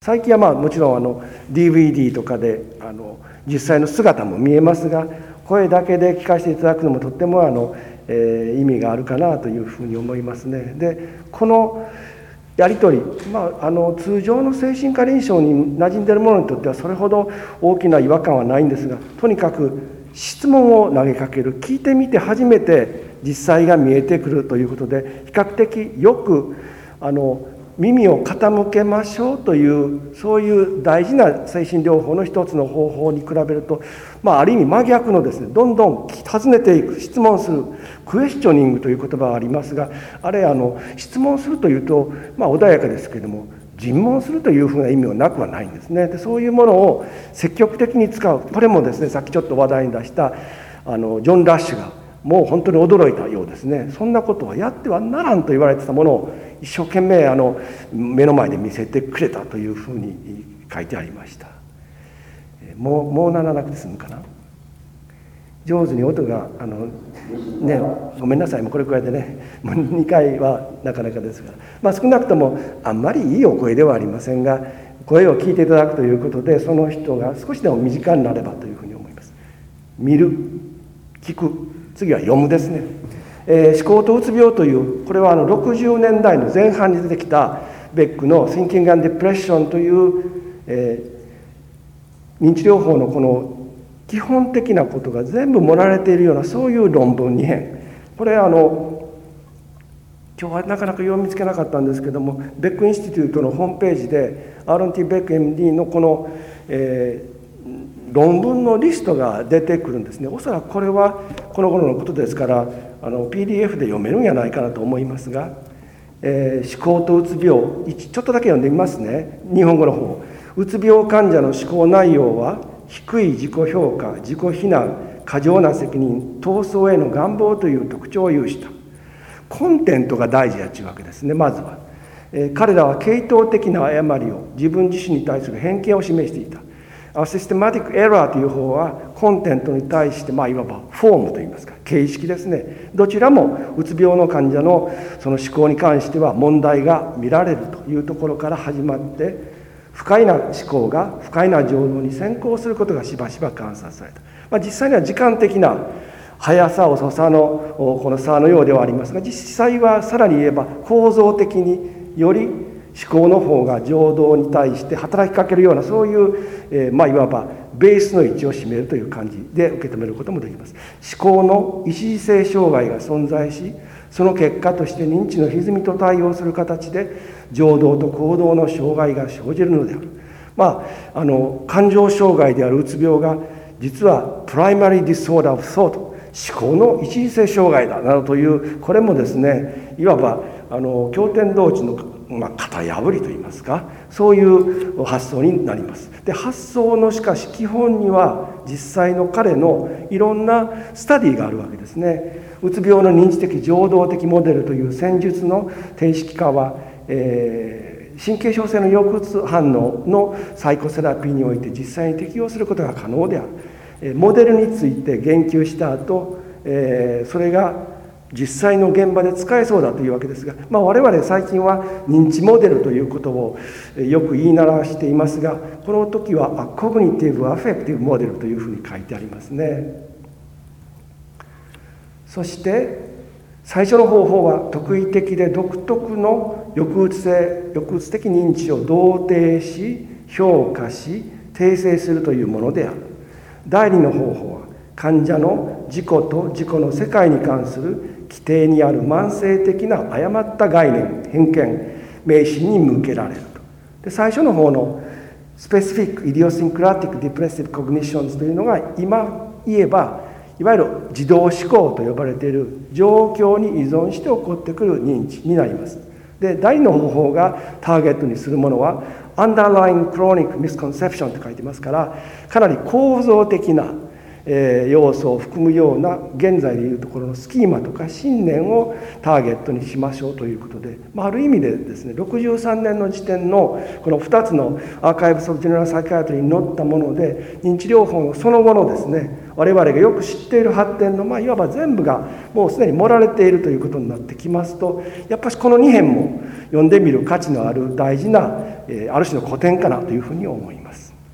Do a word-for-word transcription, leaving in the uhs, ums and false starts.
最近はまあもちろんあの ディーブイディー とかであの実際の姿も見えますが、声だけで聞かせていただくのもとってもあの、えー、意味があるかなというふうに思いますね。でこのやり取り、まあ、あの通常の精神科臨床に馴染んでいる者にとってはそれほど大きな違和感はないんですが、とにかく質問を投げかける、聞いてみて初めて実際が見えてくるということで、比較的よくあの耳を傾けましょうという、そういう大事な精神療法の一つの方法に比べると、まあ、ある意味真逆のですね、どんどん尋ねていく、質問する、クエスチョニングという言葉がありますが、あれあの質問するというと、まあ、穏やかですけれども、尋問するというふうな意味はなくはないんですね。でそういうものを積極的に使う、これもですね、さっきちょっと話題に出したあのジョン・ラッシュがもう本当に驚いたようですね。そんなことはやってはならんと言われてたものを一生懸命あの目の前で見せてくれたというふうに書いてありました。もうもうならなくて済むかな。上手に音があのね、ごめんなさい、もうこれくらいでね、もうにかいはなかなかですが、まあ、少なくともあんまりいいお声ではありませんが、声を聞いていただくということで、その人が少しでも身近になればというふうに思います。見る、聞く、次は読むですね。えー、思考とうつ病という、これはあのろくじゅうねんだいの前半に出てきたベックの Thinking and Depression という、えー、認知療法のこの基本的なことが全部盛られているような、そういう論文にへん、これあの今日はなかなか読みつけなかったんですけども、ベックインスティテュートのホームページでアーロン・ティ・ベック エムディー のこの、えー、論文のリストが出てくるんですね。おそらくこれはこの頃のことですから、あの ピーディーエフ で読めるんじゃないかなと思いますが、えー、思考とうつ病、ちょっとだけ読んでみますね。日本語の方。うつ病患者の思考内容は低い自己評価、自己非難、過剰な責任、闘争への願望という特徴を有した。コンテントが大事やというわけですね。まずは、えー、彼らは系統的な誤りを、自分自身に対する偏見を示していた。システマティックエラーという方はコンテントに対して、まあ、いわばフォームといいますか、形式ですね。どちらもうつ病の患者のその思考に関しては問題が見られるというところから始まって、不快な思考が不快な情動に先行することがしばしば観察された。まあ、実際には時間的な速さ遅さのこの差のようではありますが、実際はさらに言えば構造的により思考の方が情動に対して働きかけるような、そういう、えー、まあいわばベースの位置を占めるという感じで受け止めることもできます。思考の一時性障害が存在し、その結果として認知の歪みと対応する形で情動と行動の障害が生じるのである。まあ、あの感情障害であるうつ病が実はプライマリーディスオーダーオブソート、思考の一時性障害だなどという、これもですね、いわばあの経典同地の、まあ、型破りといいますか、そういう発想になります。で発想のしかし基本には実際の彼のいろんなスタディがあるわけですね。うつ病の認知的情動的モデルという戦術の定式化は、えー、神経症性の抑うつ反応のサイコセラピーにおいて実際に適用することが可能である。モデルについて言及した後、えー、それが実際の現場で使えそうだというわけですが、まあ、我々最近は認知モデルということをよく言い習わしていますが、この時はコグニティブ・アフェクティブ・モデルというふうに書いてありますね。そして最初の方法は特異的で独特の抑うつ性、抑うつ的認知を同定し、評価し、訂正するというものである。第二の方法は患者の自己と自己の世界に関する規定にある慢性的な誤った概念、偏見、迷信に向けられると。で最初の方のスペシフィック・イディオシンクラティック・ディプレッシブ・コグニションズというのが、今言えばいわゆる自動思考と呼ばれている状況に依存して起こってくる認知になります。で第二の方法がターゲットにするものはUnderlying Chronic Misconception と書いてますから、かなり構造的な要素を含むような現在でいうところのスキーマとか信念をターゲットにしましょうということで、まあ、ある意味でですね、ろくじゅうさんねんの時点のこのふたつのアーカイブス・オブ・ジェネラル・サイカイアトリーに載ったもので、認知療法のその後のですね、我々がよく知っている発展の、まあ、いわば全部がもうすでに盛られているということになってきますと、やっぱりこのに編も読んでみる価値のある大事なえー、ある種の古典かなというふうに思います。